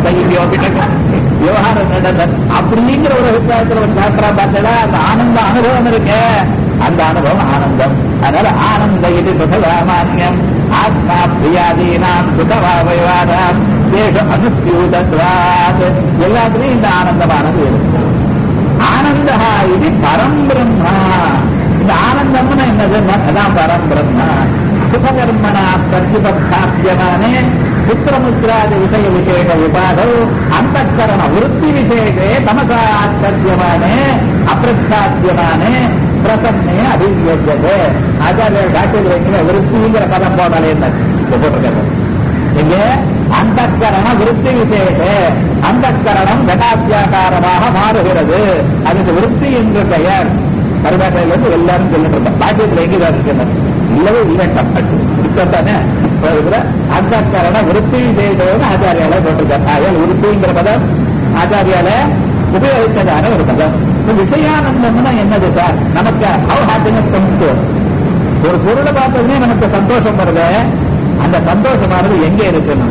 விவகாரம் நடந்தது அப்படிங்கிற ஒரு அபிப்பிராயத்தில் ஒரு டாக்டரா பார்த்தா அந்த ஆனந்த அனுபவம் இருக்கு. அந்த அனுபவம் ஆனந்தம். அதனால ஆனந்த இது சுகமானியம் ஆத்மா பிரியாதீனாம் சுகவாவாதாம் தேச அனுப்பியூதத்வாத். எல்லாத்துலயும் இந்த ஆனந்தமானது இருக்கு. ஆனந்தா இது பரம் பிரம்மா. இந்த ஆனந்தம்னா என்னது? அதான் பரம் பிரம்மா. சுபகர்மனா பிரதிபத்தாபியமானே புத்திரமுத்திராதி விஷய விசேஷ விபாதோ அந்தக்கரண விருத்தி விசேஷே தமசாத்யமானே அப்பிரத்தாத்தியமானே பிரசன்னே அபிவியஜ்ஜதே. ஆச்சாரிய டாக்டர் வைக்கிற விருத்திங்கிற பதம் போட்டாலே போட்டிருக்காங்க. இங்க அந்தக்கரண விருத்தி விசேஷ, அந்தக்கரணம் கடாத்தியாகாரமாக மாறுகிறது. அதுக்கு விருத்தி என்று பெயர். பரிபாட்டையிலிருந்து எல்லாரும் சொல்லிட்டு இருந்தோம். பாக்கியத்தில் எங்கேதான் இருக்கின்றன இல்லவே இல்லை தானே. அந்த கரண விருத்தி விசேஷம் ஆச்சாரியால போட்டிருக்காரு. விருத்திங்கிற பதம் ஆச்சாரியால உபயோகித்ததான ஒரு பதம். விஷயானந்தம்னா என்னது சார்? நமக்கு ஹவ் ஹாப்பினஸ் கம்ஸ். ஒரு பொருளை பார்த்ததுமே நமக்கு சந்தோஷம் வருது. அந்த சந்தோஷமானது எங்க இருக்குன்னு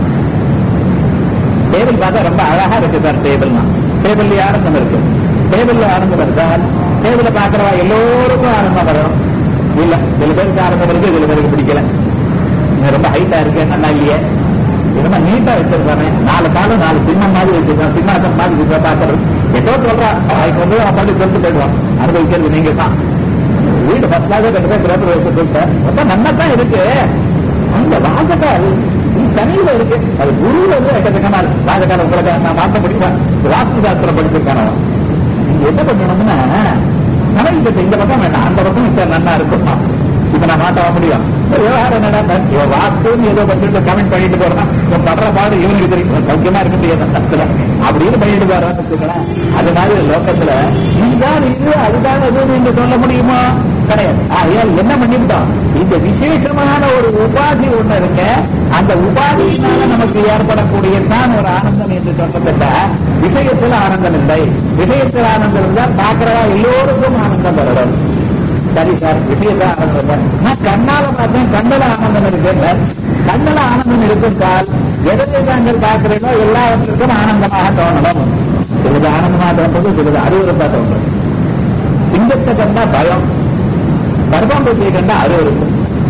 டேபிள் பார்த்தா ரொம்ப அழகா இருக்கு சார். டேபிள்னா டேபிள்ல ஆனந்தம் இருக்கு. டேபிள்ல ஆனந்தம் இருந்தால் டேபிள பாக்குறவா எல்லோருக்கும் ஆனந்தம் வரணும் இல்ல. சில பேருக்கு ஆனந்தம் இருக்கு, சில பேருக்கு பிடிக்கல. ரொம்ப ஹைட்டா இருக்கு என்ன இல்லையே, ரொம்ப நீட்டா வச்சிருக்காங்க. 4 காலம் 4 சின்னம் மாதிரி வச்சிருக்கான், சின்னாசம் மாதிரி பாக்குறது. ஏதோ சொல்றா அதுக்கு வந்து அப்படி சொல்லிட்டு போயிடுவான். அனுபவிக்கிறது நீங்க தான். வீடு 10 கட்டுதான் கிரகத்தில் வச்சு சொல்லிட்டேன். ரொம்ப நல்லா தான் இருக்கு. அந்த வாசக்கால் தனியில இருக்கு. அது குருல வந்து எக்கச்சக்கமா இருக்கு. வாசக்கால உங்களுக்கு நான் மாற்ற முடியுமா? வாஸ்து சாஸ்திரம் படிச்சிருக்கான என்ன பண்ணணும்னா சமையல் இந்த பக்கம் வேண்டாம், அந்த பக்கம் இப்ப நல்லா இருக்குமா. இப்ப நான் மாற்ற முடியும். விவகாரம் என்னடா வாஸ்துன்னு ஏதோ பண்ணிட்டு கமெண்ட் பண்ணிட்டு போறேன். படுற பாடு இவனுக்கு தெரியும், சௌக்கியமா இருக்கு தத்துல அப்படின்னு பண்ணிட்டு போறான்னு. அது மாதிரி லோக்கத்துல இதுதான் இது அதுதான் எதுவும் நீங்க சொல்ல முடியுமா? கிடையாது. ஆகையால் என்ன பண்ணிவிட்டோம், இந்த விசேஷமான ஒரு உபாதி ஒண்ணு இருக்க, அந்த உபாதியினால நமக்கு ஏற்படக்கூடியதான் ஒரு ஆனந்தம் என்று சொல்லப்பட்ட விஷயத்தில் ஆனந்தம் இல்லை. விஷயத்தில் ஆனந்தம் இருந்தால் பார்க்கிறவா எல்லோருக்கும் ஆனந்தம் வரணும். சரி சார், விஷயத்தில் ஆனந்தம் தான். நான் கண்ணால பார்த்தேன், கண்ணுல ஆனந்தம் இருக்கு. கண்ணுல ஆனந்தம் இருந்தால் எதை தாங்கள் பார்க்கிறீங்களோ எல்லாவற்றுக்கும் ஆனந்தமாக தோணணும். சிறிது ஆனந்தமாக தோன்றது, சிறிது அறிவுறுத்தா தோன்றது. சிங்கத்தை கண்டா பயம், கர்ப்பாம்பூச்சியை கண்டா அறிவுறுத்து.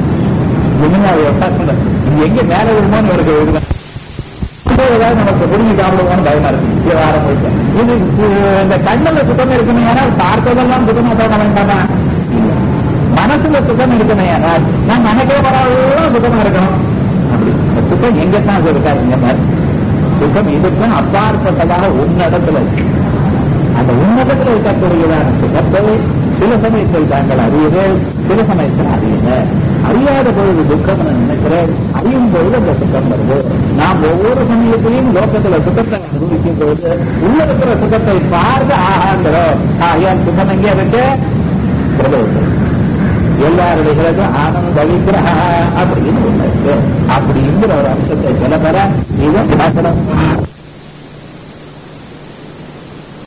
இது எங்க மேல விடுமோன்னு இவருக்கு ஏதாவது நமக்கு புரிஞ்சு சாப்பிடுவோம்னு பயமா இருக்கு. ஆரம்பிச்சேன் இது இந்த கண்ணுல சுத்தம் இருக்கணும். ஏன்னா பார்த்ததெல்லாம் சுத்தமா தோண வேண்டாமா? மனசுல சுத்தம் இருக்கணும். ஏன்னா நான் நினைக்கே வராதெல்லாம் சுத்தமா இருக்கணும். அப்படி சுத்தம் எங்கத்தான் இருக்காருங்க. சுத்தம் இதுக்கும் அப்பாற்பட்டதாக உன்னடத்துல இருக்கு. அந்த உன்னதத்தில் இருக்கக்கூடியதான சுகத்தை சில சமயத்தில் தாங்கள் அறியுது, சில சமயத்தில் அறியுங்க. அறியாத பொழுது துக்கம் நினைக்கிறேன், அறியும் பொழுது அந்த சுகம் வருது. நாம் ஒவ்வொரு சமயத்திலையும் லோகத்துல சுகத்தை அனுபவிக்கும் பொழுது உள்ள இருக்கிற சுகத்தை பார்த்து ஆகாங்கிறோம். ஏன் சுகம் எங்கே இருக்கு? எல்லாருடைய ஆனந்த விக்கிரக அப்படின்னு ஒண்ணு இருக்கு. அப்படிங்கிற ஒரு அம்சத்தை சொல்ல பெற இது